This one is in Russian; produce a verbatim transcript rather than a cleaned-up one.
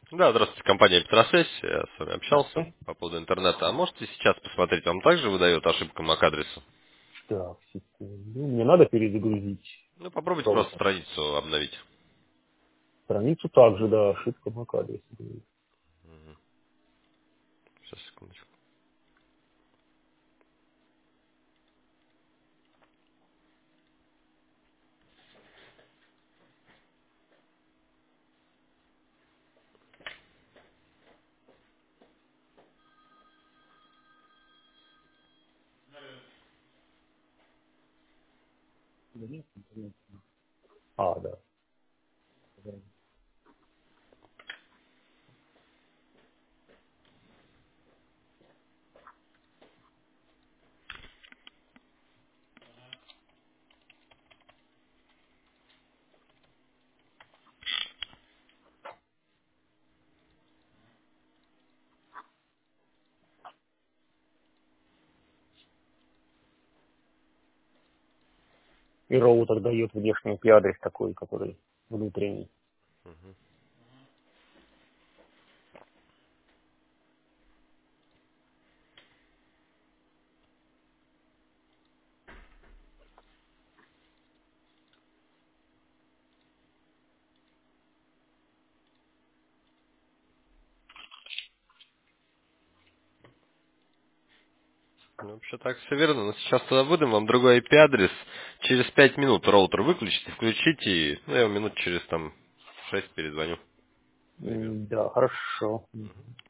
Да, здравствуйте, компания Петросвязь. Я с вами общался Ага. по поводу интернета. А можете сейчас посмотреть, вам также выдает ошибка MAC-адресу? Так, секунду. Мне надо перезагрузить Ну, попробуйте просто роутер. страницу обновить. Страницу также, да, ошибка MAC-адреса. Сейчас, секундочку. Да нет, интернет. А, да. И роутер дает внешний ай пи-адрес такой, который внутренний. Ну, вообще так все верно, но сейчас тогда выдам вам другой ай пи-адрес. Через пять минут роутер выключите, включите, и ну, я вам минут через там шесть перезвоню. Займет. М, Да, хорошо.